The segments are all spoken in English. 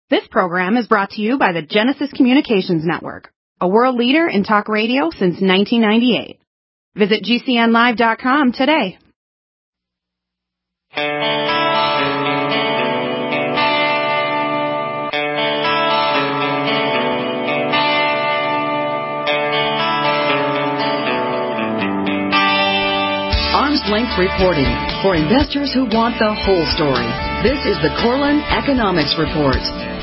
This program is brought to you by the Genesis Communications Network, a world leader in talk radio since 1998. Visit GCNlive.com today. Arm's Length Reporting for investors who want the whole story. This is the Corlin Economics Report.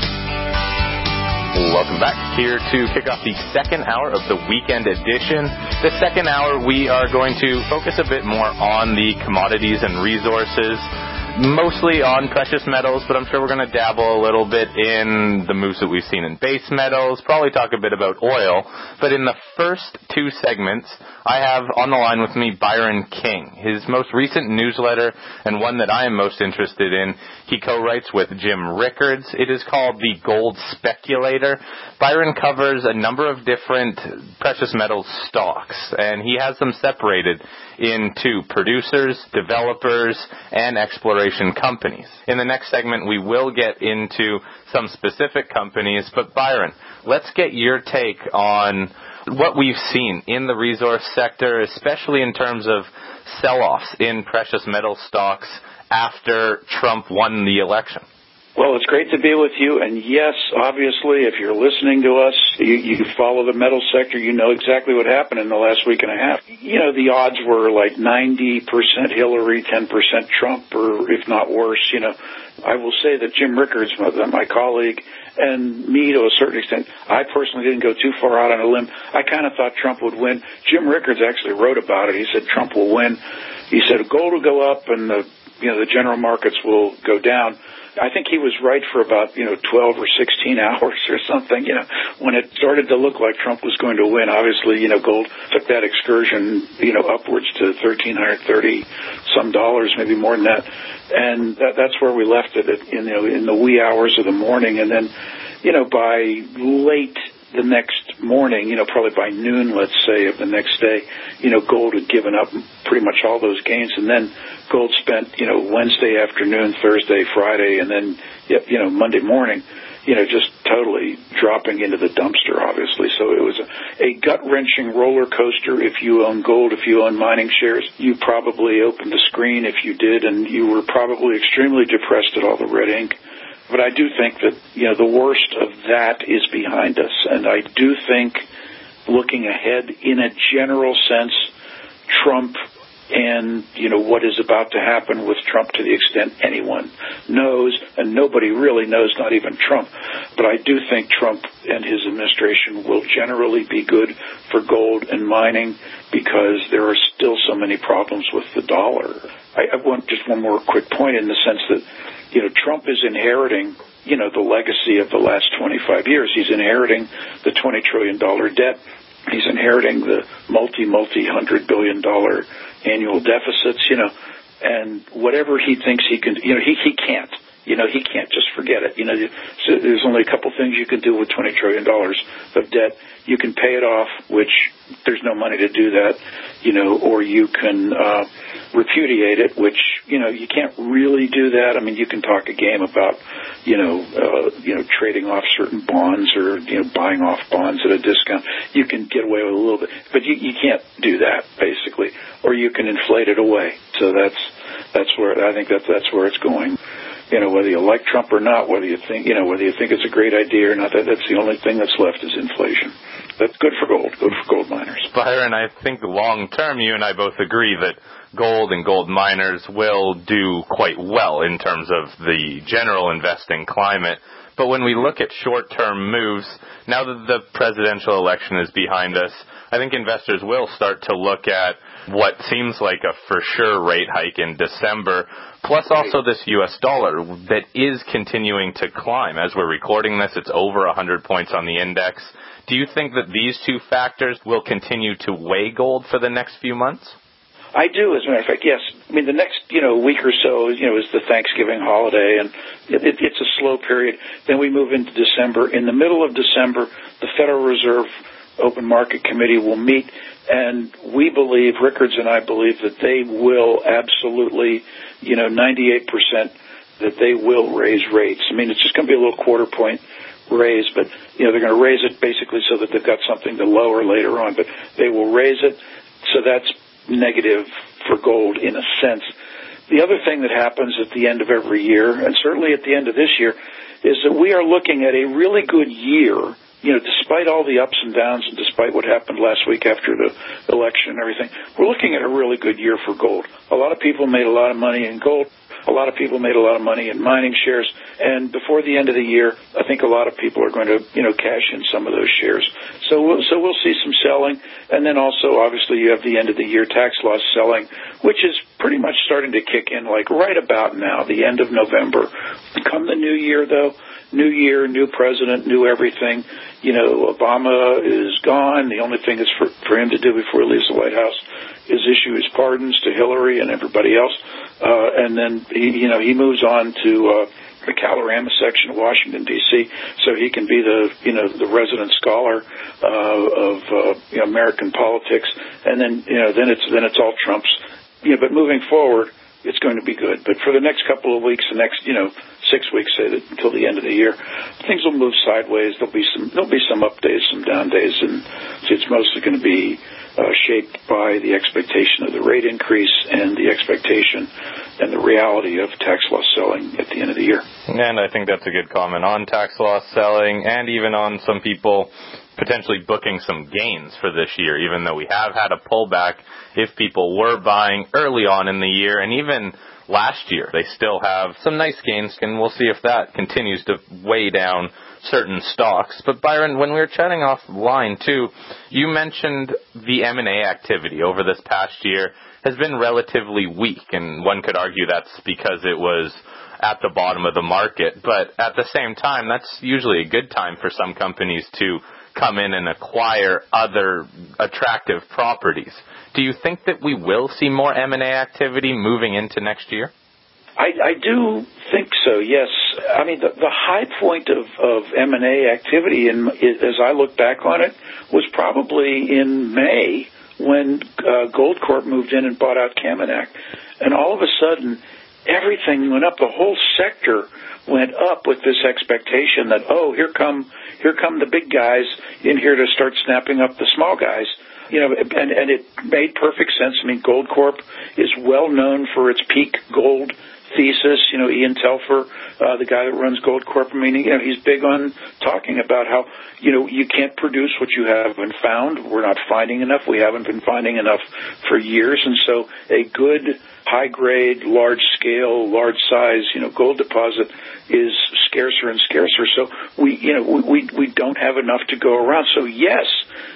Welcome back here to kick off the second hour of the weekend edition. The second hour, we are going to focus a bit more on the commodities and resources, mostly on precious metals, but I'm sure we're going to dabble a little bit in the moves that we've seen in base metals, probably talk a bit about oil. But in the first two segments, I have on the line with me Byron King. His most recent newsletter, and one that I am most interested in, he co-writes with Jim Rickards. It is called The Gold Speculator. Byron covers a number of different precious metals stocks, and he has them separated into producers, developers, and exploration companies. In the next segment, we will get into some specific companies, but Byron, let's get your take on what we've seen in the resource sector, especially in terms of sell-offs in precious metal stocks after Trump won the election. Well, it's great to be with you, and yes, obviously, if you're listening to us, you follow the metal sector, you know exactly what happened in the last week and a half. You know, the odds were like 90% Hillary, 10% Trump, or if not worse. You know, I will say that Jim Rickards, my colleague, and me to a certain extent, I personally didn't go too far out on a limb. I kind of thought Trump would win. Jim Rickards actually wrote about it. He said Trump will win. He said gold will go up and the general markets will go down. I think he was right for about, 12 or 16 hours or something, when it started to look like Trump was going to win. Obviously, gold took that excursion, upwards to $1,330 some dollars, maybe more than that. And that's where we left it in the wee hours of the morning. And then, by late the next morning, probably by noon, let's say, of the next day, gold had given up pretty much all those gains. And then gold spent, Wednesday afternoon, Thursday, Friday, and then, Monday morning, just totally dropping into the dumpster, obviously. So it was a gut-wrenching roller coaster. If you own gold, if you own mining shares, you probably opened the screen if you did, and you were probably extremely depressed at all the red ink. But I do think that, the worst of that is behind us. And I do think, looking ahead, in a general sense, Trump and, what is about to happen with Trump, to the extent anyone knows, and nobody really knows, not even Trump. But I do think Trump and his administration will generally be good for gold and mining because there are still so many problems with the dollar. I want just one more quick point in the sense that, Trump is inheriting, the legacy of the last 25 years. He's inheriting the $20 trillion debt. He's inheriting the multi-$100 billion annual deficits, and whatever he thinks he can, he can't. He can't. Just forget it. So there's only a couple things you can do with $20 trillion of debt. You can pay it off, which there's no money to do that, or you can repudiate it, which, you can't really do that. I mean, you can talk a game about, trading off certain bonds or, buying off bonds at a discount. You can get away with a little bit, but you can't do that, basically. Or you can inflate it away. So that's where, I think that's where it's going. Whether you like Trump or not, whether you think it's a great idea or not, that's the only thing that's left is inflation. That's good for gold miners. Byron, I think long term, you and I both agree that gold and gold miners will do quite well in terms of the general investing climate. But when we look at short-term moves, now that the presidential election is behind us, I think investors will start to look at what seems like a for sure rate hike in December, plus also this U.S. dollar that is continuing to climb. As we're recording this, it's over 100 points on the index. Do you think that these two factors will continue to weigh gold for the next few months? I do, as a matter of fact, yes. I mean, the next, week or so, is the Thanksgiving holiday, and it's a slow period. Then we move into December. In the middle of December, the Federal Reserve Open Market Committee will meet, and we believe, Rickards and I believe, that they will absolutely, 98% that they will raise rates. I mean, it's just going to be a little quarter point raise, but, they're going to raise it basically so that they've got something to lower later on, but they will raise it. So that's negative for gold in a sense. The other thing that happens at the end of every year, and certainly at the end of this year, is that we are looking at a really good year, despite all the ups and downs and despite what happened last week after the election and everything. We're looking at a really good year for gold. A lot of people made a lot of money in gold. A lot of people made a lot of money in mining shares. And before the end of the year, I think a lot of people are going to, cash in some of those shares. So we'll see some selling. And then also, obviously, you have the end of the year tax loss selling, which is pretty much starting to kick in like right about now, the end of November. Come the new year, though, new year, new president, new everything. Obama is gone. The only thing is for him to do before he leaves the White House is issue his pardons to Hillary and everybody else. And then he moves on to the Calorama section of Washington D.C. so he can be the resident scholar of American politics. And then then it's all Trump's. But moving forward, it's going to be good. But for the next couple of weeks, the next 6 weeks, say that until the end of the year, things will move sideways. There'll be some up days, some down days, and it's mostly going to be shaped by the expectation of the rate increase and the expectation and the reality of tax loss selling at the end of the year. And I think that's a good comment on tax loss selling and even on some people potentially booking some gains for this year, even though we have had a pullback. If people were buying early on in the year and even last year, they still have some nice gains, and we'll see if that continues to weigh down certain stocks. But Byron, when we were chatting offline too, you mentioned the M&A activity over this past year has been relatively weak, and one could argue that's because it was at the bottom of the market. But at the same time, that's usually a good time for some companies to come in and acquire other attractive properties. Do you think that we will see more M&A activity moving into next year? I do think so, yes. I mean, the high point of M&A activity, as I look back on it, was probably in May when Goldcorp moved in and bought out Kamenak. And all of a sudden, everything went up. The whole sector went up with this expectation that, here come the big guys in here to start snapping up the small guys. And it made perfect sense. I mean, Goldcorp is well known for its peak gold thesis. Ian Telfer, the guy that runs Goldcorp, I mean, he's big on talking about how, you can't produce what you haven't found. We're not finding enough. We haven't been finding enough for years. And so a good, high-grade, large-scale, large-size, gold deposit is scarcer and scarcer. So we don't have enough to go around. So yes,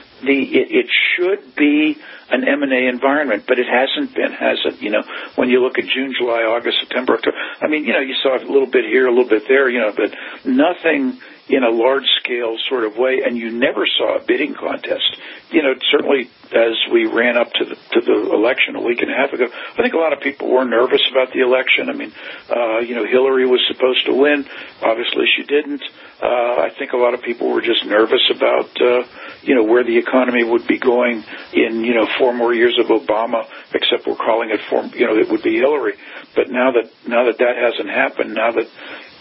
it should be an M&A environment, but it hasn't been, has it? When you look at June, July, August, September, October, I mean, you saw a little bit here, a little bit there, but nothing in a large-scale sort of way, and you never saw a bidding contest. Certainly as we ran up to the election a week and a half ago, I think a lot of people were nervous about the election. I mean, Hillary was supposed to win. Obviously she didn't. I think a lot of people were just nervous about, where the economy would be going in, 4 more years of Obama, except we're calling it it would be Hillary. But now that hasn't happened, now that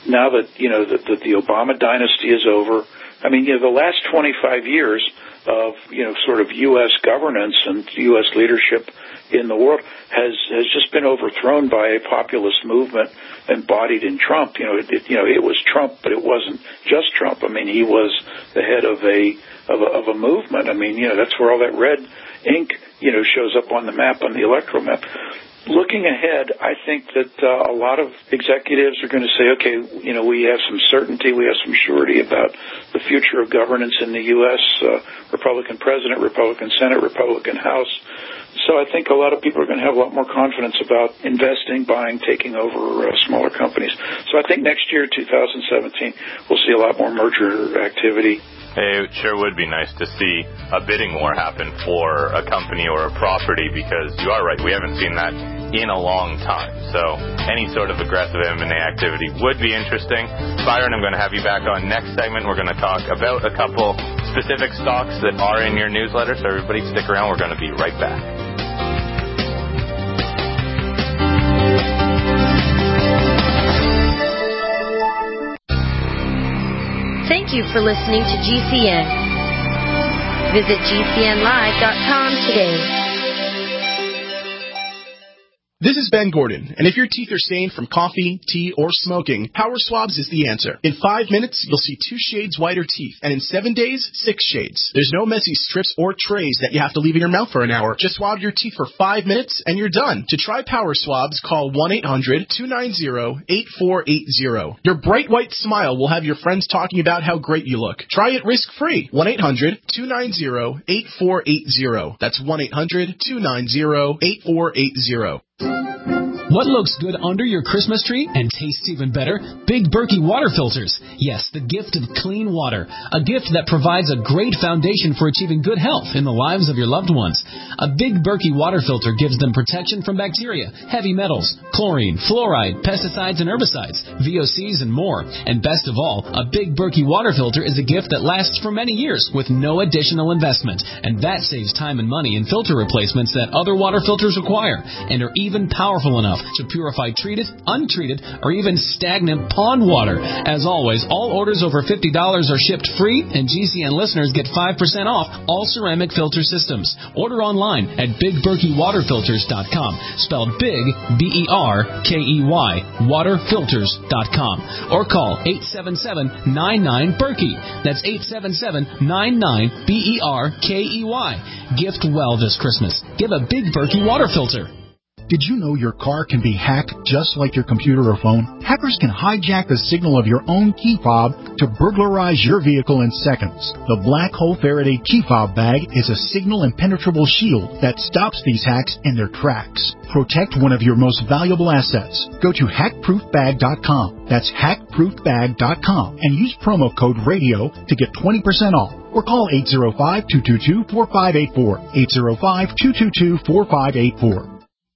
the Obama dynasty is over, I mean, the last 25 years of, sort of U.S. governance and U.S. leadership in the world has just been overthrown by a populist movement embodied in Trump. It was Trump, but it wasn't just Trump. I mean, he was the head of a movement. I mean, that's where all that red ink, shows up on the map, on the electoral map. Looking ahead, I think that a lot of executives are going to say, okay, we have some certainty, we have some surety about the future of governance in the U.S., Republican president, Republican Senate, Republican House. So I think a lot of people are going to have a lot more confidence about investing, buying, taking over smaller companies. So I think next year, 2017, we'll see a lot more merger activity. It sure would be nice to see a bidding war happen for a company or a property, because you are right, we haven't seen that in a long time. So any sort of aggressive M&A activity would be interesting. Byron, I'm going to have you back on next segment. We're going to talk about a couple specific stocks that are in your newsletter, so everybody stick around. We're going to be right back. Thank you for listening to GCN. Visit GCNlive.com today. This is Ben Gordon, and if your teeth are stained from coffee, tea, or smoking, Power Swabs is the answer. In 5 minutes, you'll see 2 shades whiter teeth, and in 7 days, 6 shades. There's no messy strips or trays that you have to leave in your mouth for an hour. Just swab your teeth for 5 minutes, and you're done. To try Power Swabs, call 1-800-290-8480. Your bright white smile will have your friends talking about how great you look. Try it risk-free. 1-800-290-8480. That's 1-800-290-8480. What looks good under your Christmas tree and tastes even better? Big Berkey water filters. Yes, the gift of clean water. A gift that provides a great foundation for achieving good health in the lives of your loved ones. A Big Berkey water filter gives them protection from bacteria, heavy metals, chlorine, fluoride, pesticides and herbicides, VOCs and more. And best of all, a Big Berkey water filter is a gift that lasts for many years with no additional investment. And that saves time and money in filter replacements that other water filters require and are even powerful enough to purify treated, untreated, or even stagnant pond water. As always, all orders over $50 are shipped free, and GCN listeners get 5% off all ceramic filter systems. Order online at BigBerkeyWaterFilters.com, spelled Big, B-E-R-K-E-Y, waterfilters.com, or call 877-99-BERKEY. That's 877-99-B-E-R-K-E-Y. Gift well this Christmas. Give a Big Berkey water filter. Did you know your car can be hacked just like your computer or phone? Hackers can hijack the signal of your own key fob to burglarize your vehicle in seconds. The Black Hole Faraday key fob bag is a signal impenetrable shield that stops these hacks in their tracks. Protect one of your most valuable assets. Go to hackproofbag.com. That's hackproofbag.com and use promo code RADIO to get 20% off. Or call 805-222-4584. 805-222-4584.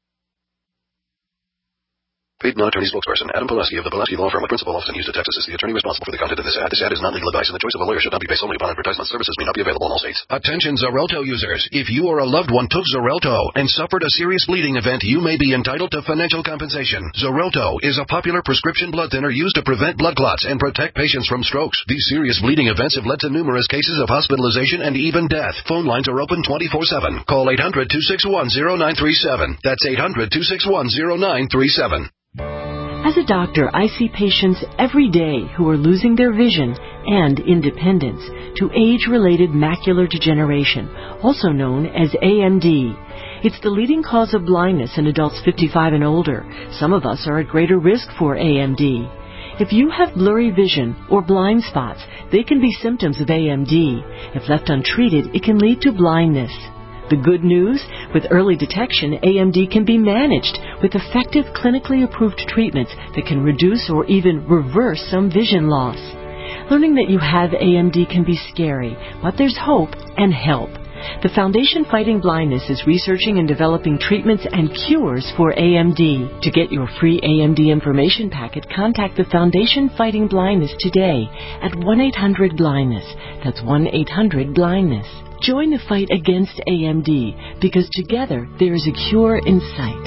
Paid non-attorney spokesperson Adam Pulaski of the Pulaski Law Firm, a principal office in Houston, Texas, is the attorney responsible for the content of this ad. This ad is not legal advice, and the choice of a lawyer should not be based solely upon advertisement. Services may not be available in all states. Attention Xarelto users. If you or a loved one took Xarelto and suffered a serious bleeding event, you may be entitled to financial compensation. Xarelto is a popular prescription blood thinner used to prevent blood clots and protect patients from strokes. These serious bleeding events have led to numerous cases of hospitalization and even death. Phone lines are open 24/7. Call 800-261-0937. That's 800-261-0937. As a doctor, I see patients every day who are losing their vision and independence to age-related macular degeneration, also known as AMD. It's the leading cause of blindness in adults 55 and older. Some of us are at greater risk for AMD. If you have blurry vision or blind spots, they can be symptoms of AMD. If left untreated, it can lead to blindness. The good news, with early detection, AMD can be managed with effective clinically approved treatments that can reduce or even reverse some vision loss. Learning that you have AMD can be scary, but there's hope and help. The Foundation Fighting Blindness is researching and developing treatments and cures for AMD. To get your free AMD information packet, contact the Foundation Fighting Blindness today at 1-800-BLINDNESS. That's 1-800-BLINDNESS. Join the fight against AMD, because together there is a cure in sight.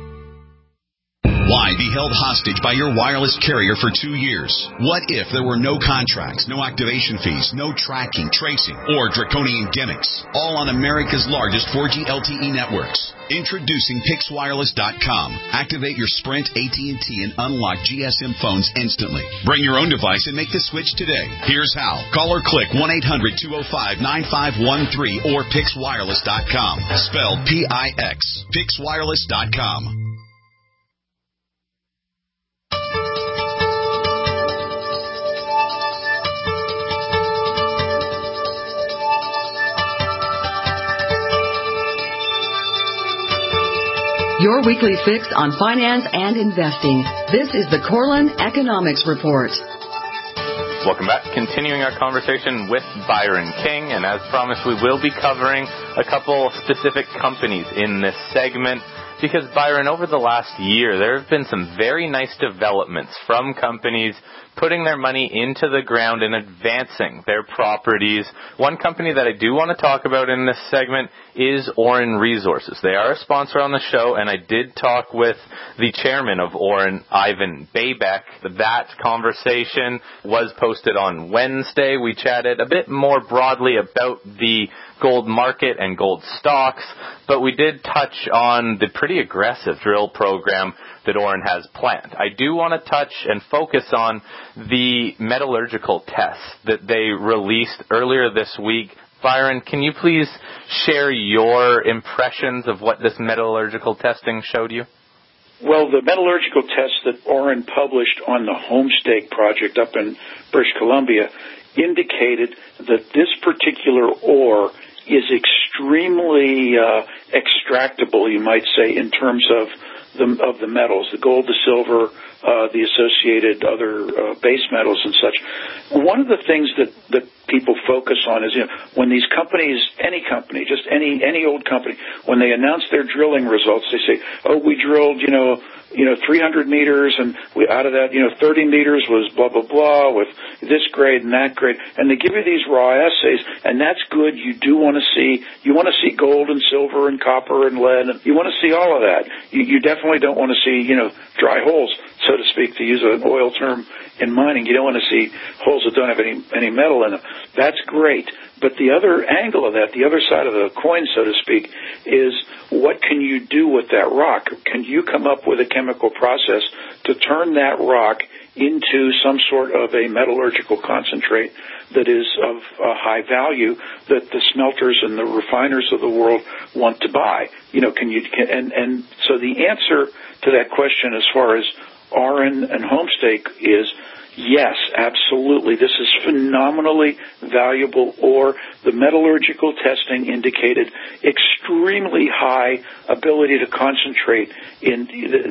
Why be held hostage by your wireless carrier for 2 years? What if there were no contracts, no activation fees, no tracking, tracing, or draconian gimmicks? All on America's largest 4G LTE networks. Introducing PixWireless.com. Activate your Sprint, AT&T, and unlock GSM phones instantly. Bring your own device and make the switch today. Here's how. Call or click 1-800-205-9513 or PixWireless.com. Spelled P-I-X. PixWireless.com. Your weekly fix on finance and investing. This is the Corlin Economics Report. Welcome back. Continuing our conversation with Byron King, and as promised, we will be covering a couple specific companies in this segment. because, Byron, over the last year, there have been some very nice developments from companies putting their money into the ground and advancing their properties. One company that I do want to talk about in this segment is Auryn Resources. They are a sponsor on the show, and I did talk with the chairman of Auryn, Ivan Baybeck. That conversation was posted on Wednesday. We chatted a bit more broadly about the gold market and gold stocks, but we did touch on the pretty aggressive drill program that Auryn has planned. I do want to touch and focus on the metallurgical tests that they released earlier this week. Byron, can you please share your impressions of what this metallurgical testing showed you? Well, the metallurgical tests that Auryn published on the Homestake project up in British Columbia indicated that this particular ore is extremely extractable, you might say, in terms of the metals, the gold, the silver, the associated other base metals and such. One of the things that people focus on is, when these companies, any company, just any old company, when they announce their drilling results, they say, oh, we drilled, 300 meters, and out of that, 30 meters was blah, blah, blah, with this grade and that grade. And they give you these raw assays, and that's good. You want to see gold and silver and copper and lead, and you want to see all of that. You definitely don't want to see, dry holes, so to speak, to use an oil term in mining. You don't want to see holes that don't have any metal in them. That's great. But the other angle of that, the other side of the coin, so to speak, is what can you do with that rock? Can you come up with a chemical process to turn that rock into some sort of a metallurgical concentrate that is of high value that the smelters and the refiners of the world want to buy? And so the answer to that question as far as Auryn and Homestake is yes, absolutely. This is phenomenally valuable ore. The metallurgical testing indicated extremely high ability to concentrate in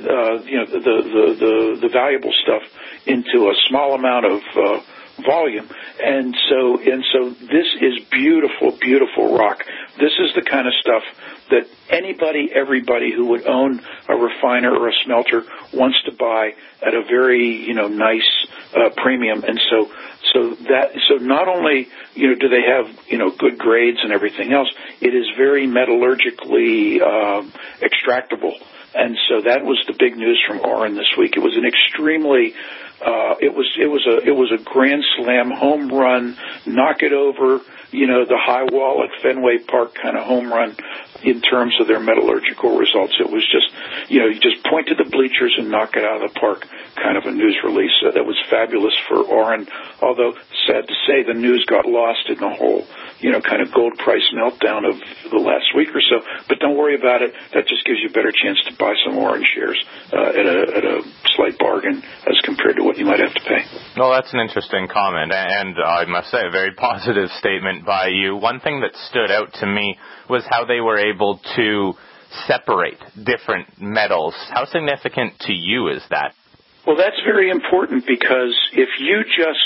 the valuable stuff into a small amount of volume. And so this is beautiful, beautiful rock. This is the kind of stuff that everybody who would own a refiner or a smelter wants to buy at a very, nice premium. And so not only, do they have, good grades and everything else, it is very metallurgically extractable. And so that was the big news from Auryn this week. It was an extremely it was a grand slam home run, knock it over, the high wall at Fenway Park kind of home run in terms of their metallurgical results. It was just, you just point to the bleachers and knock it out of the park kind of a news release. That was fabulous for Auryn, although sad to say the news got lost in the whole, kind of gold price meltdown of the last week or so. But don't worry about it. That just gives you a better chance to buy some Auryn shares at a slight bargain as compared to what you might have to pay. Well, that's an interesting comment, and I must say a very positive statement by you. One thing that stood out to me was how they were able to separate different metals. How significant to you is that? Well, that's very important because if you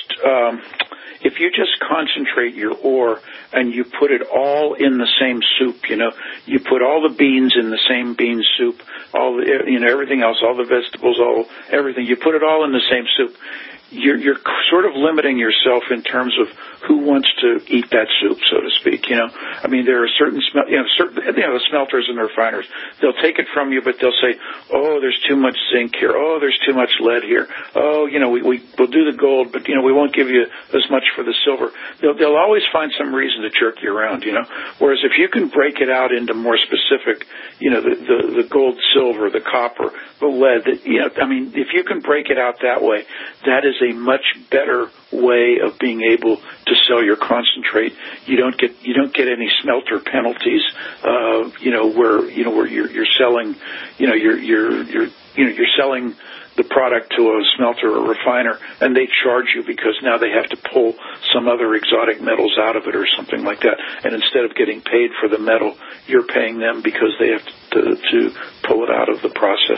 just concentrate your ore and you put it all in the same soup, you put all the beans in the same bean soup, everything else, all the vegetables, everything, you put it all in the same soup. You're sort of limiting yourself in terms of who wants to eat that soup, so to speak. I mean, there are certain the smelters and the refiners. They'll take it from you, but they'll say, "Oh, there's too much zinc here. Oh, there's too much lead here. Oh, we'll do the gold, but we won't give you as much for the silver." They'll always find some reason to jerk you around. Whereas if you can break it out into more specific, the gold, silver, the copper, the lead. If you can break it out that way, that is a much better way of being able to sell your concentrate. You don't get any smelter penalties, where you're selling, you're selling the product to a smelter or refiner, and they charge you because now they have to pull some other exotic metals out of it or something like that. And instead of getting paid for the metal, you're paying them because they have to pull it out of the process.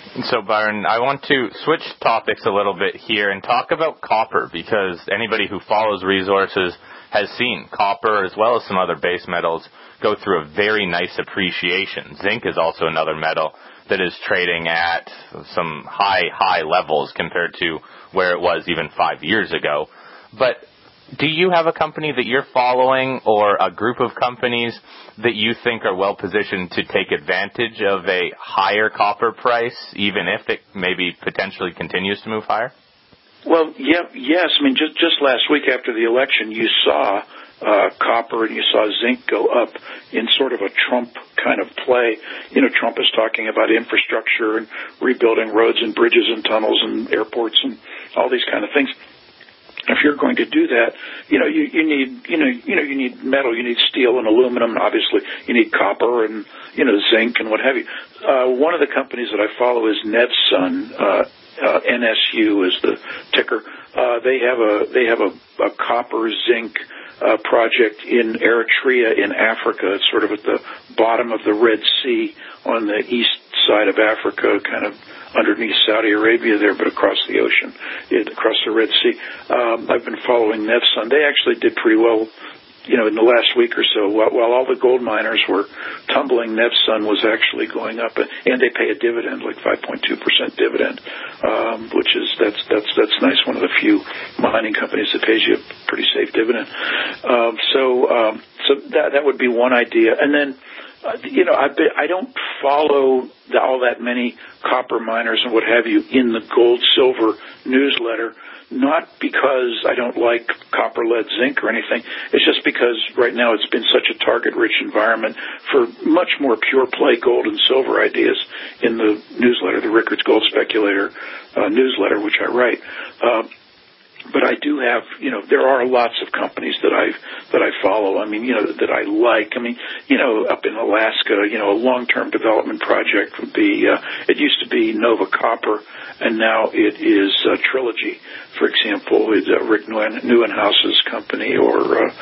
So, Byron, I want to switch topics a little bit here and talk about copper, because anybody who follows resources has seen copper, as well as some other base metals, go through a very nice appreciation. Zinc is also another metal that is trading at some high levels compared to where it was even 5 years ago. But do you have a company that you're following, or a group of companies that you think are well positioned to take advantage of a higher copper price, even if it maybe potentially continues to move higher? Well, yes. I mean, just last week after the election, you saw copper and you saw zinc go up in sort of a Trump kind of play. You know, Trump is talking about infrastructure and rebuilding roads and bridges and tunnels and airports and all these kind of things. If you're going to do that, you need metal, you need steel and aluminum, and obviously you need copper and, zinc and what have you. One of the companies that I follow is Nevsun, NSU is the ticker. They have a copper zinc project in Eritrea in Africa. It's sort of at the bottom of the Red Sea on the east side of Africa, kind of underneath Saudi Arabia there, but across the ocean, across the Red Sea. I've been following Nevsun. They actually did pretty well, in the last week or so. While all the gold miners were tumbling, Nevsun was actually going up, and they pay a dividend, like 5.2% dividend, which is that's nice. One of the few mining companies that pays you a pretty safe dividend. So that would be one idea, and then. I don't follow all that many copper miners and what have you in the gold silver newsletter, not because I don't like copper, lead, zinc or anything. It's just because right now it's been such a target-rich environment for much more pure play gold and silver ideas in the newsletter, the Rickards Gold Speculator newsletter, which I write. But I do have, there are lots of companies that I follow. I mean, that I like. I mean, up in Alaska, a long-term development project would be, it used to be Nova Copper, and now it is Trilogy, for example, with Rick Neuenhaus's company, or,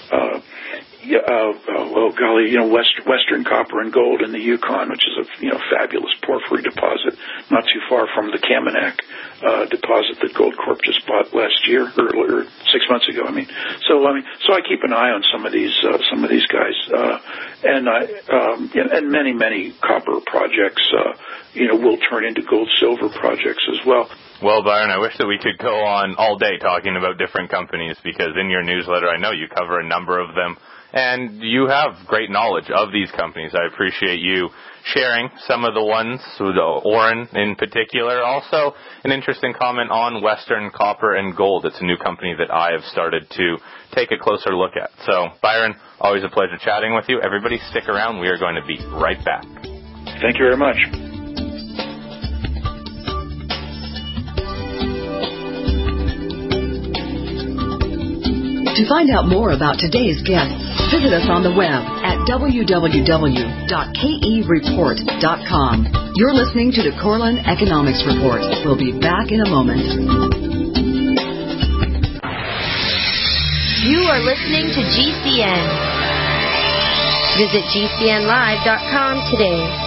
Western Copper and Gold in the Yukon, which is a fabulous porphyry deposit, not too far from the Kamenak deposit that Goldcorp just bought last year, or 6 months ago. So I keep an eye on some of these guys, and many copper projects, will turn into gold silver projects as well. Well, Byron, I wish that we could go on all day talking about different companies, because in your newsletter, I know you cover a number of them. And you have great knowledge of these companies. I appreciate you sharing some of the ones, Oren in particular. Also, an interesting comment on Western Copper and Gold. It's a new company that I have started to take a closer look at. So, Byron, always a pleasure chatting with you. Everybody stick around. We are going to be right back. Thank you very much. To find out more about today's guests, visit us on the web at www.kereport.com. You're listening to the Corlin Economics Report. We'll be back in a moment. You are listening to GCN. Visit GCNlive.com today.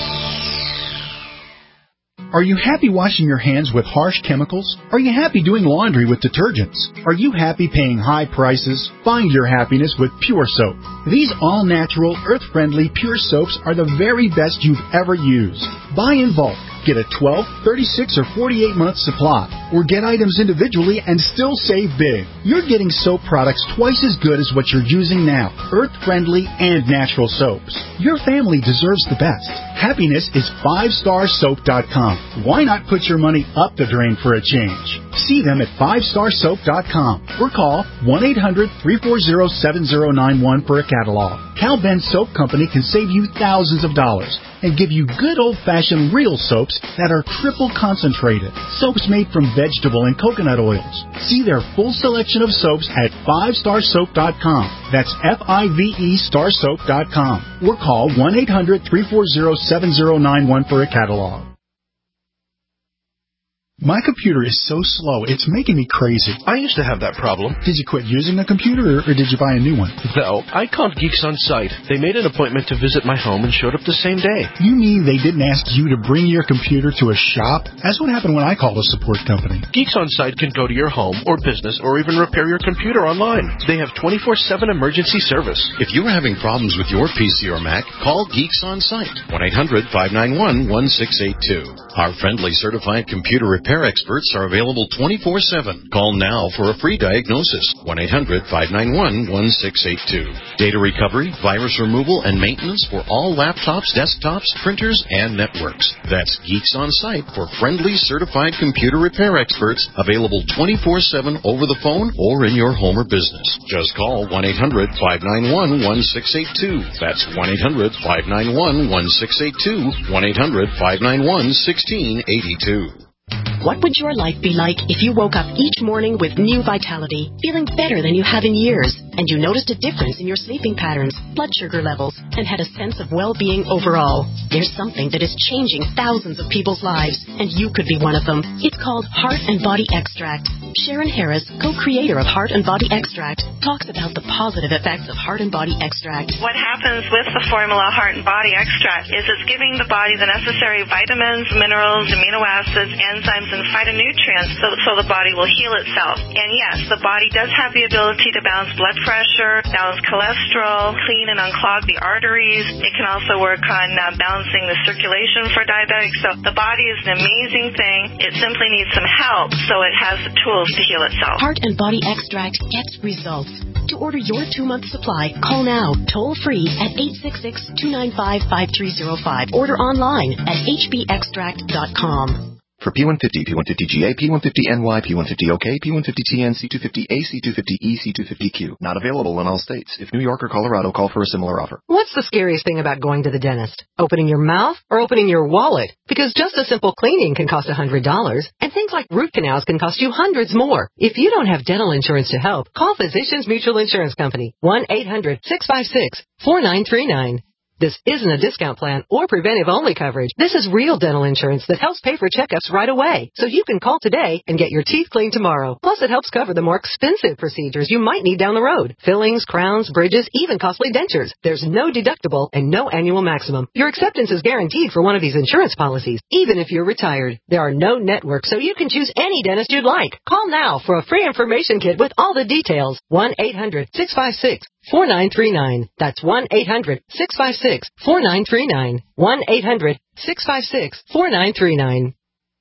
Are you happy washing your hands with harsh chemicals? Are you happy doing laundry with detergents? Are you happy paying high prices? Find your happiness with Pure Soap. These all-natural, earth-friendly Pure Soaps are the very best you've ever used. Buy in bulk. Get a 12, 36, or 48-month supply. Or get items individually and still save big. You're getting soap products twice as good as what you're using now. Earth-friendly and natural soaps. Your family deserves the best. Happiness is 5starsoap.com. Why not put your money up the drain for a change? See them at 5starsoap.com or call 1-800-340-7091 for a catalog. Cal Ben Soap Company can save you thousands of dollars and give you good old-fashioned real soaps that are triple concentrated. Soaps made from vegetable and coconut oils. See their full selection of soaps at 5starsoap.com. That's FIVE starsoap.com. Or call 1-800-340-7091 for a catalog. My computer is so slow, it's making me crazy. I used to have that problem. Did you quit using a computer, or did you buy a new one? No, I called Geeks On Site. They made an appointment to visit my home and showed up the same day. You mean they didn't ask you to bring your computer to a shop? That's what happened when I called a support company. Geeks On Site can go to your home or business or even repair your computer online. They have 24/7 emergency service. If you are having problems with your PC or Mac, call Geeks On Site, 1-800-591-1682. Our friendly certified computer repair experts are available 24/7. Call now for a free diagnosis, 1-800-591-1682. Data recovery, virus removal, and maintenance for all laptops, desktops, printers, and networks. That's Geeks On Site for friendly certified computer repair experts, available 24/7 over the phone or in your home or business. Just call 1-800-591-1682. That's 1-800-591-1682, 1-800-591-1682. What would your life be like if you woke up each morning with new vitality, feeling better than you have in years, and you noticed a difference in your sleeping patterns, blood sugar levels, and had a sense of well-being overall? There's something that is changing thousands of people's lives, and you could be one of them. It's called Heart and Body Extract. Sharon Harris, co-creator of Heart and Body Extract, talks about the positive effects of Heart and Body Extract. What happens with the formula Heart and Body Extract is it's giving the body the necessary vitamins, minerals, amino acids, enzymes, and phytonutrients so the body will heal itself. And yes, the body does have the ability to balance blood pressure, balance cholesterol, clean and unclog the arteries. It can also work on balancing the circulation for diabetics. So the body is an amazing thing. It simply needs some help so it has the tools to heal itself. Heart and Body Extract gets results. To order your 2-month supply, call now, toll free at 866-295-5305. Order online at hbextract.com. For P150, P150GA, P150NY, P150OK, P150TN, C250A, C250E, C250Q. Not available in all states. If New York or Colorado, call for a similar offer. What's the scariest thing about going to the dentist? Opening your mouth or opening your wallet? Because just a simple cleaning can cost $100, and things like root canals can cost you hundreds more. If you don't have dental insurance to help, call Physicians Mutual Insurance Company, 1-800-656-4939. This isn't a discount plan or preventive-only coverage. This is real dental insurance that helps pay for checkups right away. So you can call today and get your teeth cleaned tomorrow. Plus, it helps cover the more expensive procedures you might need down the road. Fillings, crowns, bridges, even costly dentures. There's no deductible and no annual maximum. Your acceptance is guaranteed for one of these insurance policies, even if you're retired. There are no networks, so you can choose any dentist you'd like. Call now for a free information kit with all the details. 1-800-656-4939. That's 1-800-656-4939. 1-800-656-4939.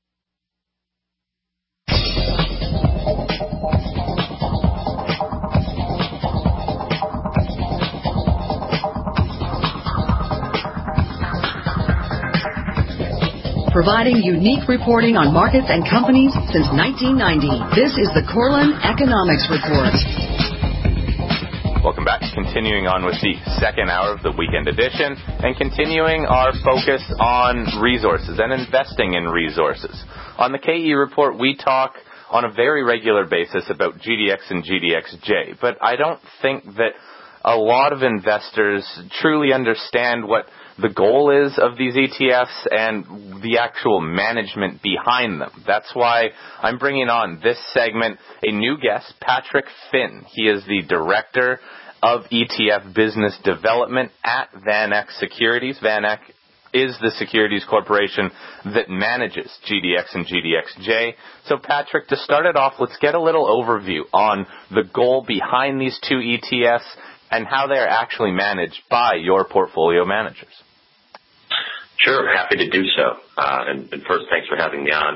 Providing unique reporting on markets and companies since 1990. This is the Corlin Economics Report. Welcome back. Continuing on with the second hour of the weekend edition and continuing our focus on resources and investing in resources. On the KE Report, we talk on a very regular basis about GDX and GDXJ, but I don't think that a lot of investors truly understand what the goal is of these ETFs and the actual management behind them. That's why I'm bringing on this segment a new guest, Patrick Finn. He is the Director of ETF Business Development at VanEck Securities. VanEck is the securities corporation that manages GDX and GDXJ. So, Patrick, to start it off, let's get a little overview on the goal behind these two ETFs and how they're actually managed by your portfolio managers. Sure, happy to do so. And first, thanks for having me on.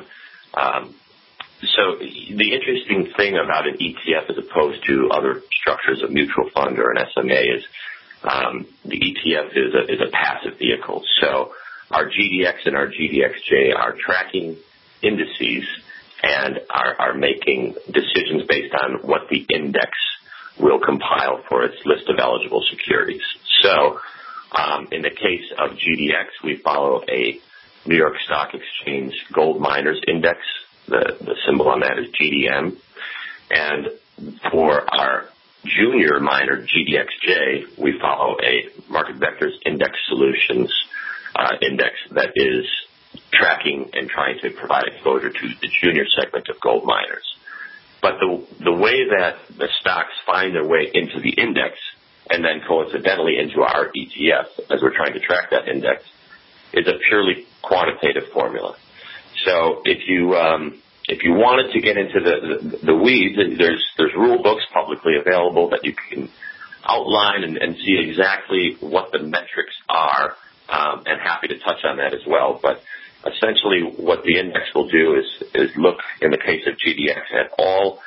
So the interesting thing about an ETF as opposed to other structures of mutual fund or an SMA is the ETF is a passive vehicle. So our GDX and our GDXJ are tracking indices and are making decisions based on what the index will compile for its list of eligible securities. So in the case of GDX, we follow a New York Stock Exchange Gold Miners Index. The symbol on that is GDM. And for our junior miner, GDXJ, we follow a Market Vectors Index Solutions Index that is tracking and trying to provide exposure to the junior segment of gold miners. But the way that the stocks find their way into the index and then coincidentally into our ETF, as we're trying to track that index, is a purely quantitative formula. So if you wanted to get into the weeds, there's rule books publicly available that you can outline and see exactly what the metrics are, and happy to touch on that as well. But essentially what the index will do is look, in the case of GDX, at all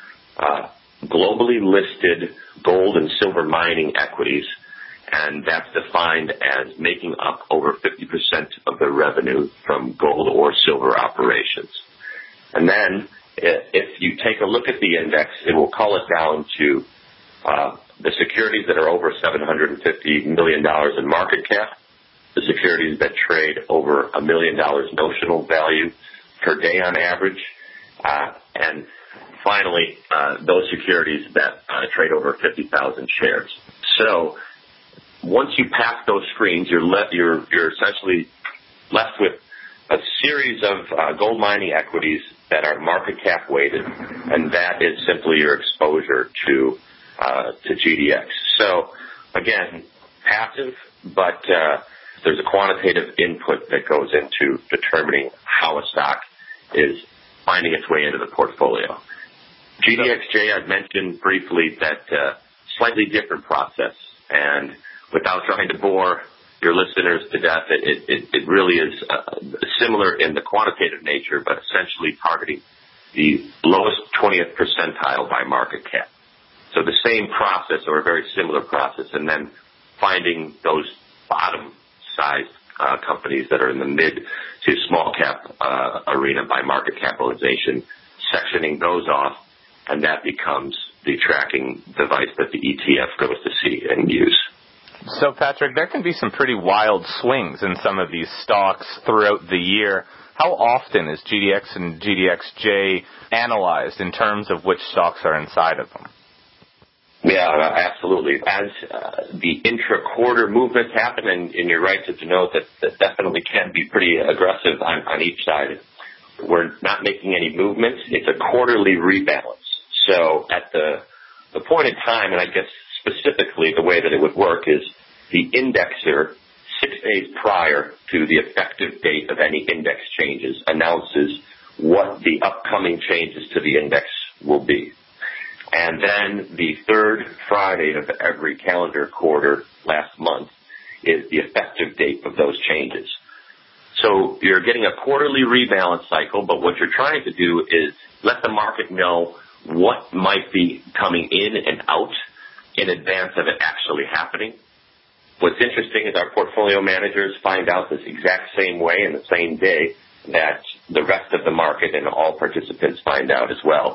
globally listed gold and silver mining equities, and that's defined as making up over 50% of the revenue from gold or silver operations. And then if you take a look at the index, it will cull it down to the securities that are over $750 million in market cap, the securities that trade over $1 million notional value per day on average, and finally, those securities that trade over 50,000 shares. So once you pass those screens, you're essentially left with a series of gold mining equities that are market cap weighted, and that is simply your exposure to GDX. So again, passive, but there's a quantitative input that goes into determining how a stock is finding its way into the portfolio. GDXJ, I've mentioned briefly that slightly different process, and without trying to bore your listeners to death, it really is similar in the quantitative nature, but essentially targeting the lowest 20th percentile by market cap. So the same process, or a very similar process, and then finding those bottom-sized companies that are in the mid to small cap arena by market capitalization, sectioning those off, and that becomes the tracking device that the ETF goes to see and use. So, Patrick, there can be some pretty wild swings in some of these stocks throughout the year. How often is GDX and GDXJ analyzed in terms of which stocks are inside of them? Yeah, absolutely. As the intra-quarter movements happen, and you're right to denote that definitely can be pretty aggressive on each side, we're not making any movements. It's a quarterly rebalance. So at the point in time, and I guess specifically the way that it would work is the indexer, 6 days prior to the effective date of any index changes, announces what the upcoming changes to the index will be. And then the third Friday of every calendar quarter last month is the effective date of those changes. So you're getting a quarterly rebalance cycle, but what you're trying to do is let the market know what might be coming in and out in advance of it actually happening. What's interesting is our portfolio managers find out this exact same way in the same day that the rest of the market and all participants find out as well.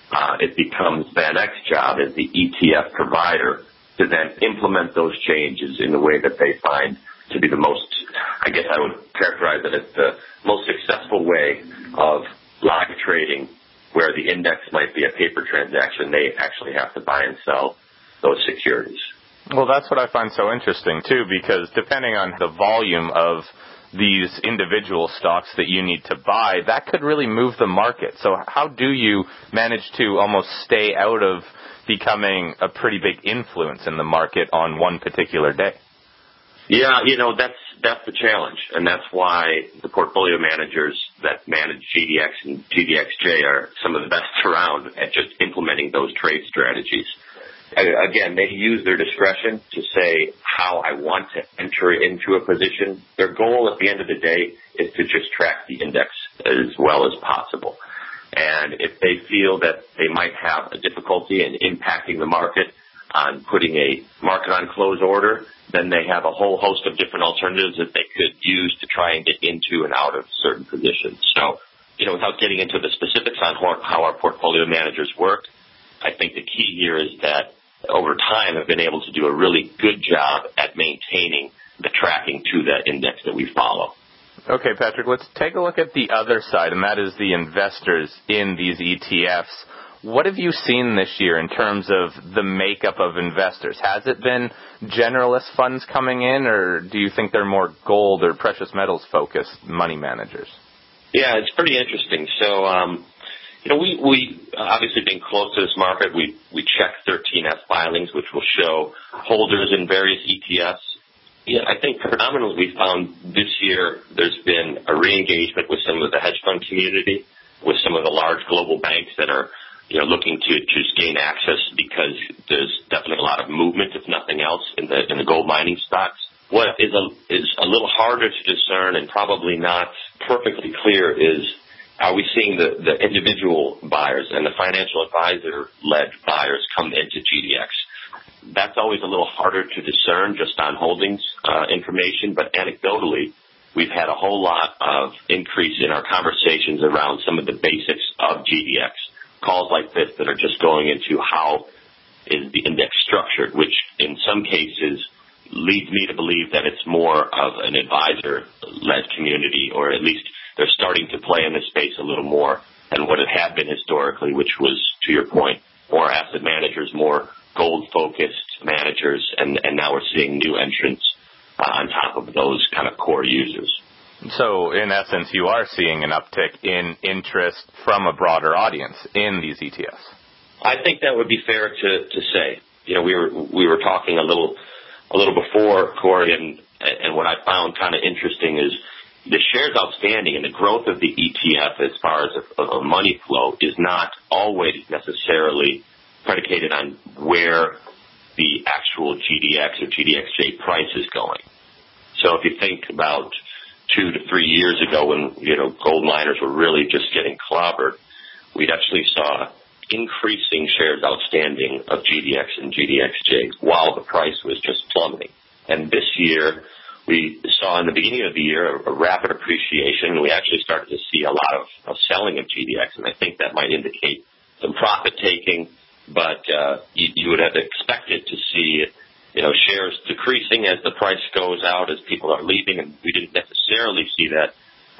It becomes VanEck's job as the ETF provider to then implement those changes in the way that they find to be the most, I guess I would characterize it as the most successful way of live trading, where the index might be a paper transaction. They actually have to buy and sell those securities. Well, that's what I find so interesting, too, because depending on the volume of these individual stocks that you need to buy, that could really move the market. So how do you manage to almost stay out of becoming a pretty big influence in the market on one particular day? Yeah, that's the challenge, and that's why the portfolio managers that manage GDX and GDXJ are some of the best around at just implementing those trade strategies. Again, they use their discretion to say how I want to enter into a position. Their goal at the end of the day is to just track the index as well as possible. And if they feel that they might have a difficulty in impacting the market on putting a market on close order, then they have a whole host of different alternatives that they could use to try and get into and out of certain positions. So, without getting into the specifics on how our portfolio managers work, I think the key here is that over time have been able to do a really good job at maintaining the tracking to that index that we follow. Okay, Patrick, let's take a look at the other side, and that is the investors in these ETFs. What have you seen this year in terms of the makeup of investors? Has it been generalist funds coming in, or do you think they're more gold or precious metals focused money managers? Yeah, it's pretty interesting. So, we obviously being close to this market, we check 13F filings, which will show holders in various ETFs. Yeah, I think predominantly we found this year there's been a re-engagement with some of the hedge fund community, with some of the large global banks that are, looking to just gain access because there's definitely a lot of movement, if nothing else, in the gold mining stocks. What is a little harder to discern and probably not perfectly clear is, are we seeing the individual buyers and the financial advisor-led buyers come into GDX? That's always a little harder to discern just on holdings information, but anecdotally, we've had a whole lot of increase in our conversations around some of the basics of GDX. Calls like this that are just going into how is the index structured, which in some cases leads me to believe that it's more of an advisor-led community, or at least they're starting to play in this space a little more than what it had been historically, which was, to your point, more asset managers, more gold-focused managers, and now we're seeing new entrants on top of those kind of core users. So, in essence, you are seeing an uptick in interest from a broader audience in these ETFs. I think that would be fair to say. We were talking a little before, Corey, and what I found kind of interesting is the shares outstanding and the growth of the ETF as far as a money flow is not always necessarily predicated on where the actual GDX or GDXJ price is going. So if you think about 2 to 3 years ago when, gold miners were really just getting clobbered, we actually saw increasing shares outstanding of GDX and GDXJ while the price was just plummeting. And this year, we saw in the beginning of the year a rapid appreciation, and we actually started to see a lot of selling of GDX, and I think that might indicate some profit taking, but you would have expected to see shares decreasing as the price goes out, as people are leaving, and we didn't necessarily see that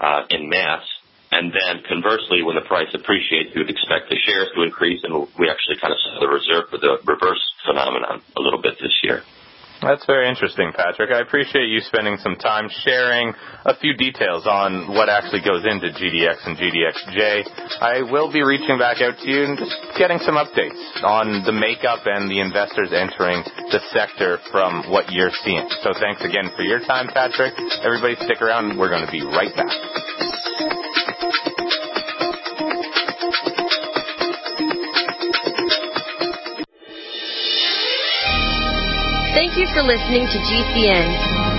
in mass. And then conversely, when the price appreciates, you would expect the shares to increase, and we actually kind of saw the reverse phenomenon a little bit this year. That's very interesting, Patrick. I appreciate you spending some time sharing a few details on what actually goes into GDX and GDXJ. I will be reaching back out to you and just getting some updates on the makeup and the investors entering the sector from what you're seeing. So thanks again for your time, Patrick. Everybody stick around. We're going to be right back. Thank you for listening to GCN.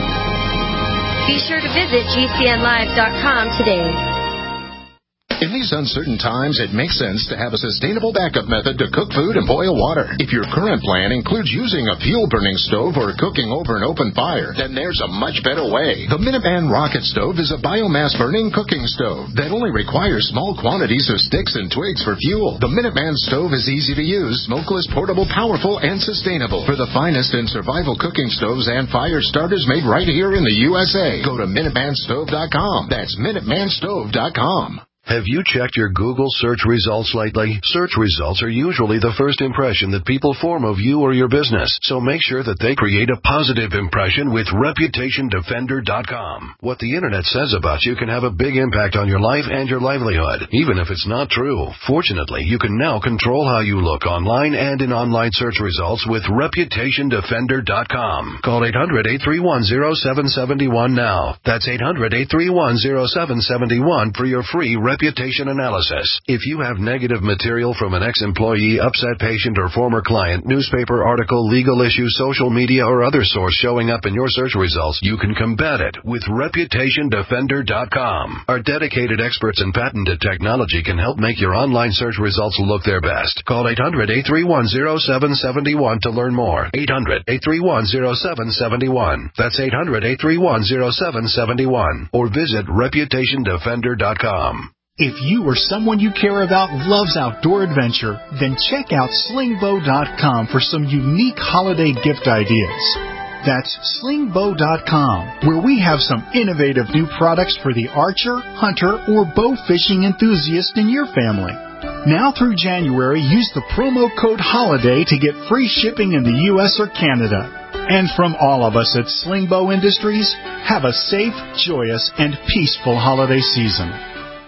Be sure to visit GCNlive.com today. In these uncertain times, it makes sense to have a sustainable backup method to cook food and boil water. If your current plan includes using a fuel-burning stove or cooking over an open fire, then there's a much better way. The Minuteman Rocket Stove is a biomass-burning cooking stove that only requires small quantities of sticks and twigs for fuel. The Minuteman Stove is easy to use, smokeless, portable, powerful, and sustainable. For the finest in survival cooking stoves and fire starters made right here in the USA, go to MinutemanStove.com. That's MinutemanStove.com. Have you checked your Google search results lately? Search results are usually the first impression that people form of you or your business, so make sure that they create a positive impression with ReputationDefender.com. What the Internet says about you can have a big impact on your life and your livelihood, even if it's not true. Fortunately, you can now control how you look online and in online search results with ReputationDefender.com. Call 800-831-0771 now. That's 800-831-0771 for your free reputation analysis. If you have negative material from an ex-employee, upset patient, or former client, newspaper article, legal issue, social media, or other source showing up in your search results, you can combat it with ReputationDefender.com. Our dedicated experts in patented technology can help make your online search results look their best. Call 800-831-0771 to learn more. 800-831-0771. That's 800-831-0771. Or visit ReputationDefender.com. If you or someone you care about loves outdoor adventure, then check out slingbow.com for some unique holiday gift ideas. That's slingbow.com, where we have some innovative new products for the archer, hunter, or bow fishing enthusiast in your family. Now through January, use the promo code HOLIDAY to get free shipping in the U.S. or Canada. And from all of us at Slingbow Industries, have a safe, joyous, and peaceful holiday season.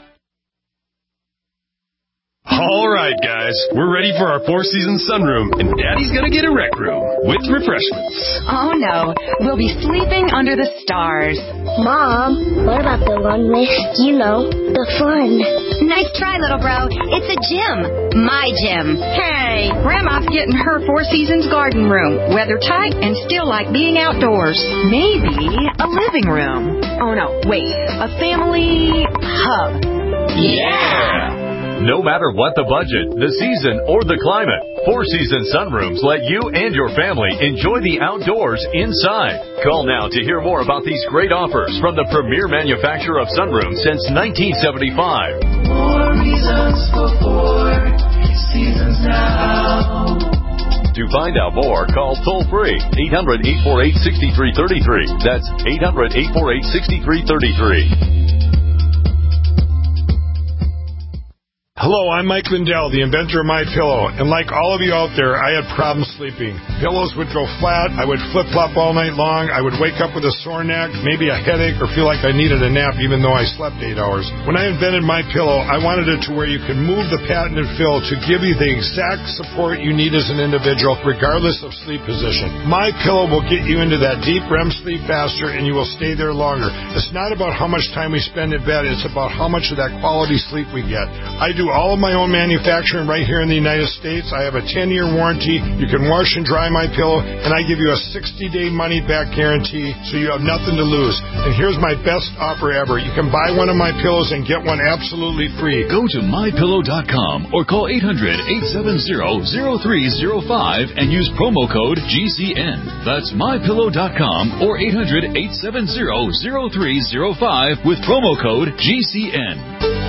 guys. We're ready for our Four Seasons sunroom, and Daddy's gonna get a rec room with refreshments. Oh, no. We'll be sleeping under the stars. Mom, what about the one with, the fun? Nice try, little bro. It's a gym. My gym. Hey, Grandma's getting her Four Seasons garden room. Weather tight and still like being outdoors. Maybe a living room. Oh, no, wait. A family hub. Yeah! No matter what the budget, the season, or the climate, Four Seasons Sunrooms let you and your family enjoy the outdoors inside. Call now to hear more about these great offers from the premier manufacturer of sunrooms since 1975. More reasons for Four Seasons now. To find out more, call toll-free 800-848-6333. That's 800-848-6333. Hello, I'm Mike Lindell, the inventor of MyPillow, and like all of you out there, I had problems sleeping. Pillows would go flat, I would flip-flop all night long, I would wake up with a sore neck, maybe a headache, or feel like I needed a nap even though I slept 8 hours. When I invented MyPillow, I wanted it to where you can move the patented fill to give you the exact support you need as an individual, regardless of sleep position. MyPillow will get you into that deep REM sleep faster, and you will stay there longer. It's not about how much time we spend in bed, it's about how much of that quality sleep we get. I do all of my own manufacturing right here in the United States. I have a 10-year warranty. You can wash and dry my pillow, and I give you a 60-day money-back guarantee, so you have nothing to lose. And here's my best offer ever. You can buy one of my pillows and get one absolutely free. Go to MyPillow.com or call 800-870-0305 and use promo code GCN. That's MyPillow.com or 800-870-0305 with promo code GCN.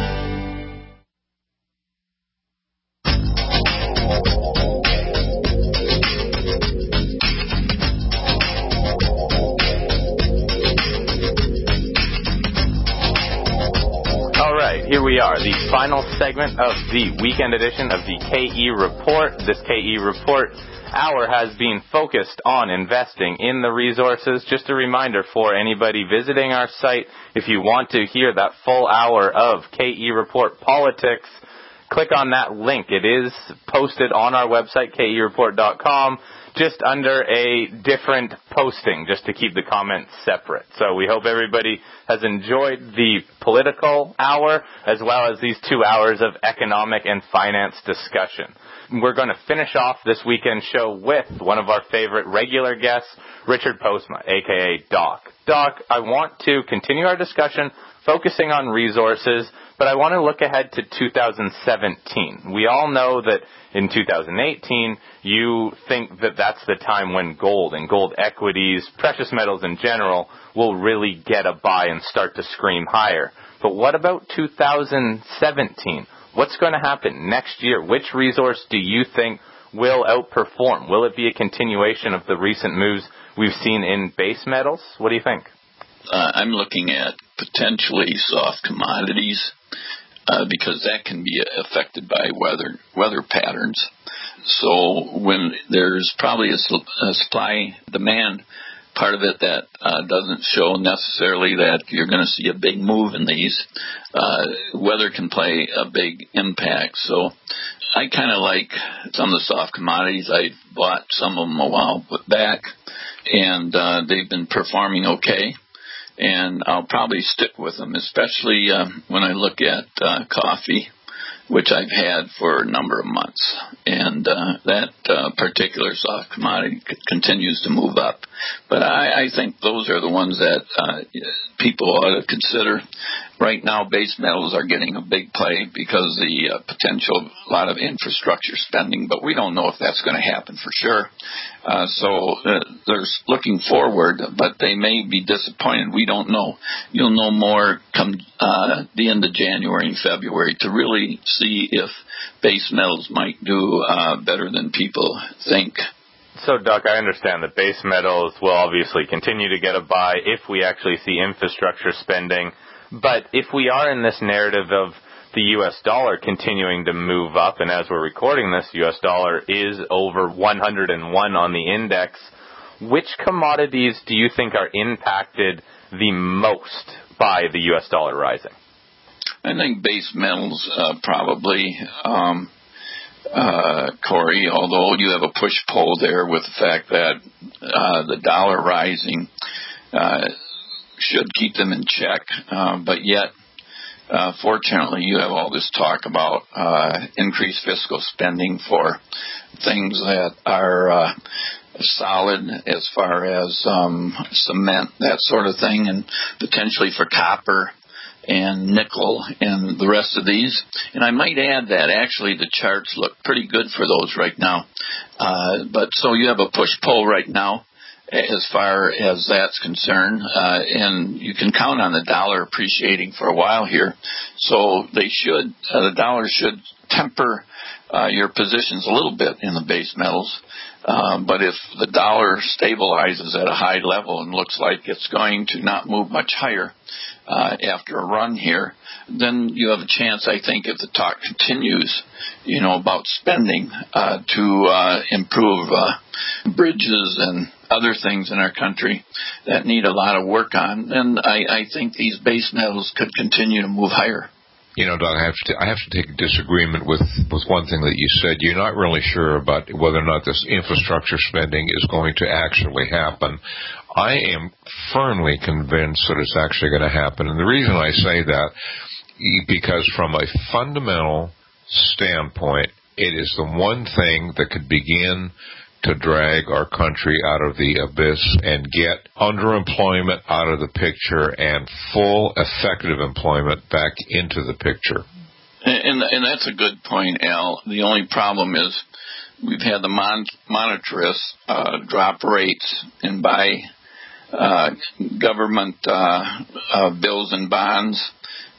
Here we are, the final segment of the weekend edition of the KE Report. This KE Report hour has been focused on investing in the resources. Just a reminder for anybody visiting our site, if you want to hear that full hour of KE Report Politics, click on that link. It is posted on our website, kereport.com, just under a different posting, just to keep the comments separate. So we hope everybody has enjoyed the political hour, as well as these 2 hours of economic and finance discussion. We're going to finish off this weekend show with one of our favorite regular guests, Richard Postma, a.k.a. Doc. Doc, I want to continue our discussion focusing on resources, but I want to look ahead to 2017. We all know that in 2018, you think that that's the time when gold and gold equities, precious metals in general, will really get a buy and start to scream higher. But what about 2017? What's going to happen next year? Which resource do you think will outperform? Will it be a continuation of the recent moves we've seen in base metals? What do you think? I'm looking at potentially soft commodities because that can be affected by weather patterns. So when there's probably a supply-demand part of it that doesn't show necessarily that you're going to see a big move in these, weather can play a big impact. So I kind of like some of the soft commodities. I bought some of them a while back, and they've been performing okay. And I'll probably stick with them, especially when I look at coffee, which I've had for a number of months. And that particular soft commodity continues to move up. But I think those are the ones that people ought to consider. Right now, base metals are getting a big play because the potential, a lot of infrastructure spending, but we don't know if that's going to happen for sure. So they're looking forward, but they may be disappointed. We don't know. You'll know more come the end of January and February to really see if base metals might do better than people think. So, Doc, I understand that base metals will obviously continue to get a buy if we actually see infrastructure spending. But if we are in this narrative of the U.S. dollar continuing to move up, and as we're recording this, U.S. dollar is over 101 on the index, which commodities do you think are impacted the most by the U.S. dollar rising? I think base metals probably. Corey, although you have a push-pull there with the fact that the dollar rising should keep them in check. But yet, fortunately, you have all this talk about increased fiscal spending for things that are solid as far as cement, that sort of thing, and potentially for copper and nickel and the rest of these. And I might add that actually the charts look pretty good for those right now. But so you have a push-pull right now as far as that's concerned, and you can count on the dollar appreciating for a while here. So the dollar should temper your positions a little bit in the base metals. But if the dollar stabilizes at a high level and looks like it's going to not move much higher after a run here, then you have a chance, I think, if the talk continues, about spending to improve bridges and other things in our country that need a lot of work on, then I think these base metals could continue to move higher. Doug, I have to take a disagreement with one thing that you said. You're not really sure about whether or not this infrastructure spending is going to actually happen. I am firmly convinced that it's actually going to happen. And the reason I say that, because from a fundamental standpoint, it is the one thing that could begin to drag our country out of the abyss and get underemployment out of the picture and full effective employment back into the picture. And that's a good point, Al. The only problem is we've had the monetarists drop rates and buy government bills and bonds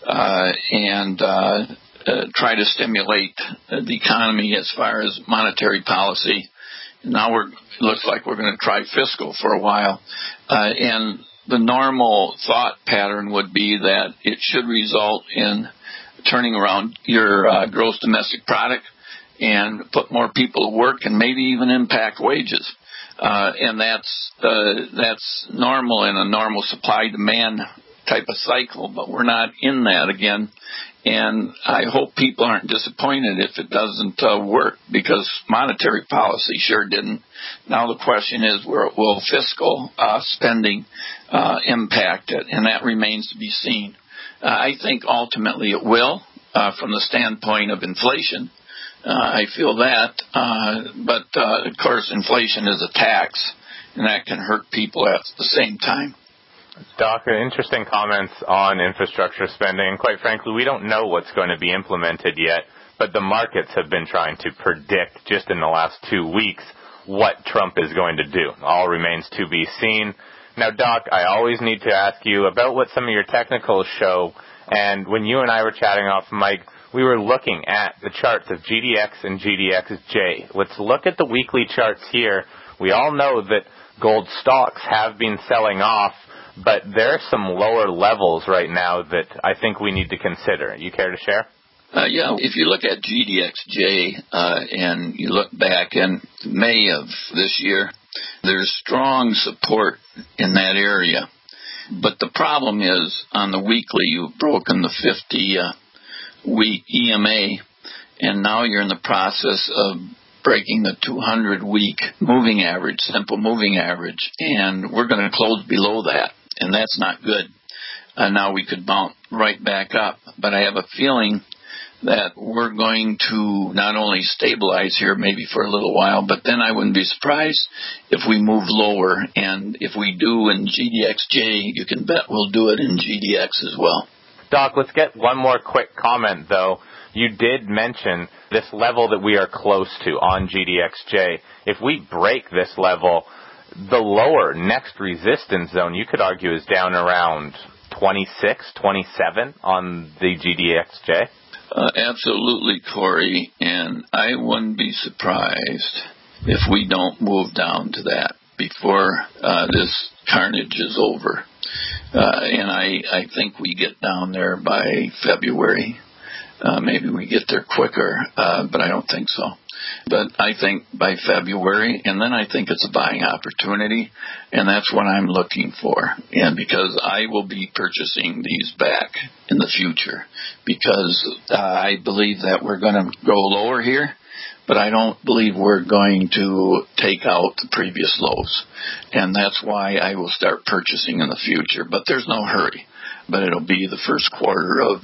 and try to stimulate the economy as far as monetary policy. Now it looks like we're going to try fiscal for a while. And the normal thought pattern would be that it should result in turning around your gross domestic product and put more people to work and maybe even impact wages. And that's normal in a normal supply-demand type of cycle, but we're not in that again. And I hope people aren't disappointed if it doesn't work, because monetary policy sure didn't. Now the question is, will fiscal spending impact it? And that remains to be seen. I think ultimately it will, from the standpoint of inflation. I feel that. But, of course, inflation is a tax, and that can hurt people at the same time. Doc, interesting comments on infrastructure spending. And quite frankly, we don't know what's going to be implemented yet, but the markets have been trying to predict just in the last 2 weeks what Trump is going to do. All remains to be seen. Now, Doc, I always need to ask you about what some of your technicals show. And when you and I were chatting off mic, we were looking at the charts of GDX and GDXJ. Let's look at the weekly charts here. We all know that gold stocks have been selling off, but there are some lower levels right now that I think we need to consider. You care to share? Yeah, if you look at GDXJ and you look back in May of this year, there's strong support in that area. But the problem is, on the weekly, you've broken the 50-week EMA, and now you're in the process of breaking the 200-week moving average, simple moving average, and we're going to close below that. And that's not good. Now we could bounce right back up. But I have a feeling that we're going to not only stabilize here maybe for a little while, but then I wouldn't be surprised if we move lower. And if we do in GDXJ, you can bet we'll do it in GDX as well. Doc, let's get one more quick comment, though. You did mention this level that we are close to on GDXJ. If we break this level, the lower next resistance zone, you could argue, is down around 26, 27 on the GDXJ. Absolutely, Corey, and I wouldn't be surprised if we don't move down to that before this carnage is over. And I think we get down there by February. Maybe we get there quicker, but I don't think so. But I think by February, and then I think it's a buying opportunity, and that's what I'm looking for. And because I will be purchasing these back in the future, because I believe that we're going to go lower here, but I don't believe we're going to take out the previous lows. And that's why I will start purchasing in the future. But there's no hurry. But it'll be the first quarter of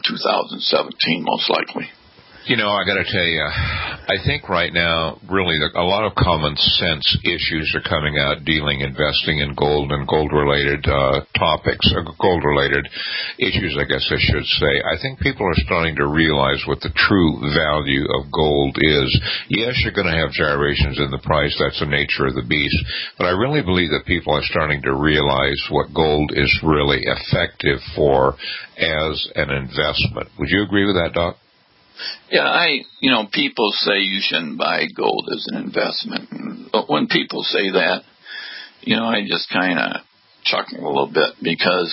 2017, most likely. You know, I got to tell you, I think right now, really, a lot of common sense issues are coming out dealing, investing in gold and gold-related topics, gold-related issues, I guess I should say. I think people are starting to realize what the true value of gold is. Yes, you're going to have gyrations in the price. That's the nature of the beast. But I really believe that people are starting to realize what gold is really effective for as an investment. Would you agree with that, Doc? Yeah, people say you shouldn't buy gold as an investment. But when people say that, I just kind of chuckle a little bit because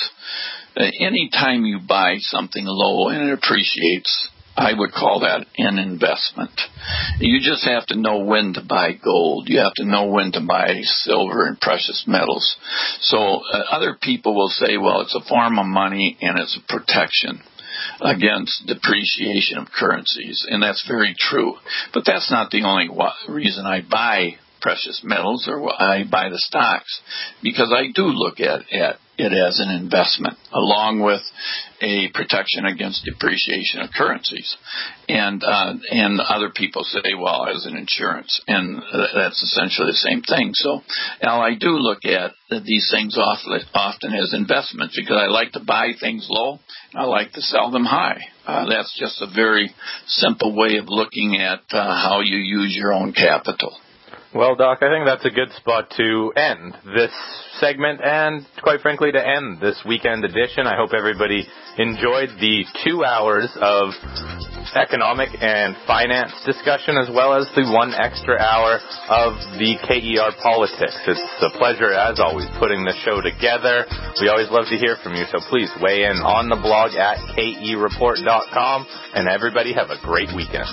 any time you buy something low and it appreciates, I would call that an investment. You just have to know when to buy gold. You have to know when to buy silver and precious metals. So other people will say, well, it's a form of money and it's a protection against depreciation of currencies, and that's very true. But that's not the only reason I buy precious metals or I buy the stocks, because I do look at it as an investment, along with a protection against depreciation of currencies. And other people say, well, as an insurance, and that's essentially the same thing. So, Al, I do look at these things often as investments because I like to buy things low, and I like to sell them high. That's just a very simple way of looking at how you use your own capital. Well, Doc, I think that's a good spot to end this segment and, quite frankly, to end this weekend edition. I hope everybody enjoyed the 2 hours of economic and finance discussion, as well as the 1 extra hour of the KER politics. It's a pleasure, as always, putting the show together. We always love to hear from you, so please weigh in on the blog at kereport.com, and everybody have a great weekend.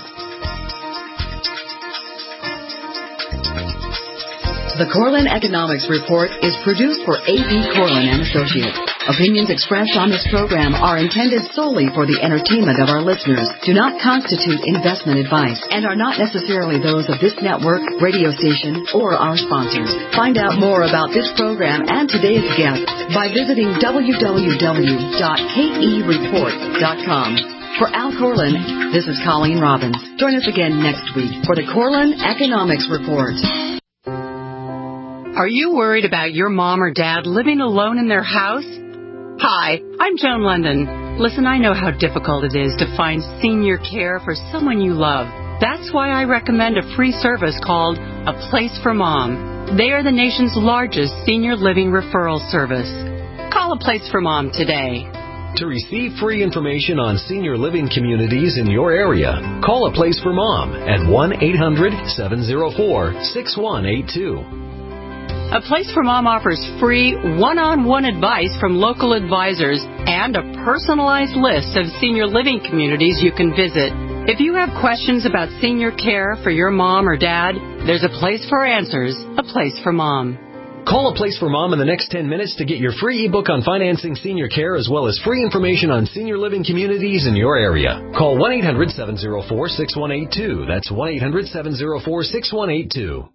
The Corlin Economics Report is produced for A.B. Corlin and Associates. Opinions expressed on this program are intended solely for the entertainment of our listeners, do not constitute investment advice, and are not necessarily those of this network, radio station, or our sponsors. Find out more about this program and today's guests by visiting www.kereport.com. For Al Corlin, this is Colleen Robbins. Join us again next week for the Corlin Economics Report. Are you worried about your mom or dad living alone in their house? Hi, I'm Joan London. Listen, I know how difficult it is to find senior care for someone you love. That's why I recommend a free service called A Place for Mom. They are the nation's largest senior living referral service. Call A Place for Mom today. To receive free information on senior living communities in your area, call A Place for Mom at 1-800-704-6182. A Place for Mom offers free one-on-one advice from local advisors and a personalized list of senior living communities you can visit. If you have questions about senior care for your mom or dad, there's a place for answers, A Place for Mom. Call A Place for Mom in the next 10 minutes to get your free ebook on financing senior care as well as free information on senior living communities in your area. Call 1-800-704-6182. That's 1-800-704-6182.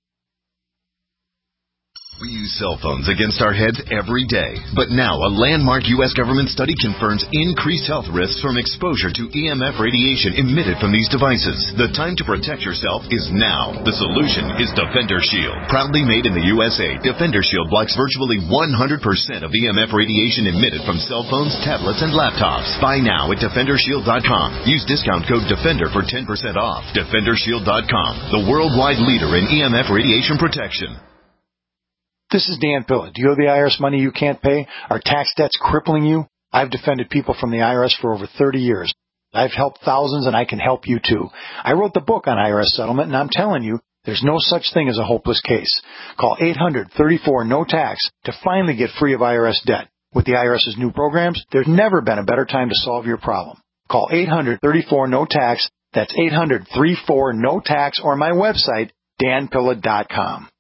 We use cell phones against our heads every day. But now, a landmark U.S. government study confirms increased health risks from exposure to EMF radiation emitted from these devices. The time to protect yourself is now. The solution is Defender Shield. Proudly made in the USA, Defender Shield blocks virtually 100% of EMF radiation emitted from cell phones, tablets, and laptops. Buy now at DefenderShield.com. Use discount code DEFENDER for 10% off. DefenderShield.com, the worldwide leader in EMF radiation protection. This is Dan Pilla. Do you owe the IRS money you can't pay? Are tax debts crippling you? I've defended people from the IRS for over 30 years. I've helped thousands, and I can help you too. I wrote the book on IRS settlement, and I'm telling you, there's no such thing as a hopeless case. Call 800-34-NO-TAX to finally get free of IRS debt. With the IRS's new programs, there's never been a better time to solve your problem. Call 800-34-NO-TAX. That's 800-34-NO-TAX, or my website, danpilla.com.